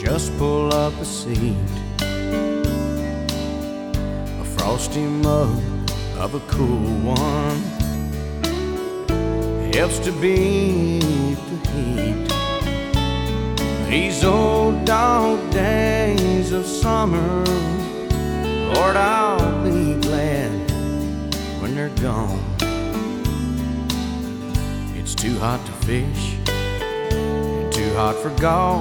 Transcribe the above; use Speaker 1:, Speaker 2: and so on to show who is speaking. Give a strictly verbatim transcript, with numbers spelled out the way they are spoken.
Speaker 1: just pull up a seat. A frosty mug of a cool one helps to beat the heat. These old dog days of summer, Lord, I'll be glad when they're gone. It's too hot to fish and too hot for golf.